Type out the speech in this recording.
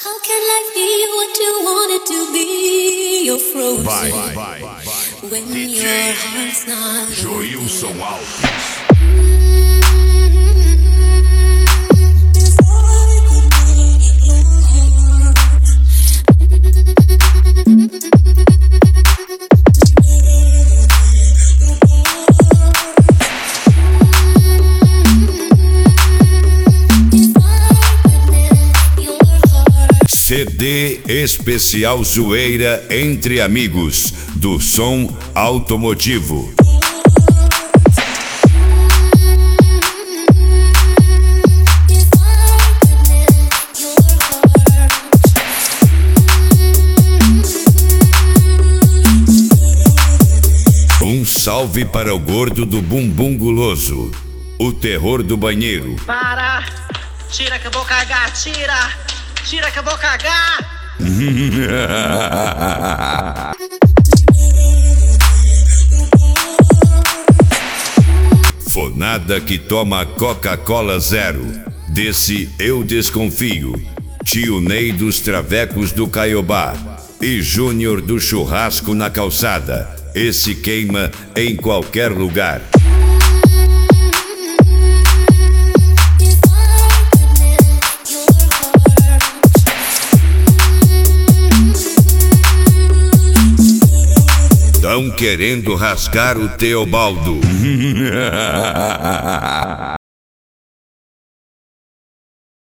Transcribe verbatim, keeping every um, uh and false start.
How can life be what you want it to be? You're frozen Vai, vai, vai, vai. when D J your heart's not Joilson open. Alves. C D especial Zoeira entre amigos do som automotivo. Um salve para o gordo do bumbum guloso, o terror do banheiro. Para! Tira que eu vou cagar, tira! Tira que eu vou cagar! Fonada que toma Coca-Cola zero, desse eu desconfio. Tio Ney dos Travecos do Caiobá e Júnior do Churrasco na Calçada, esse queima em qualquer lugar. Tão querendo rasgar o Teobaldo.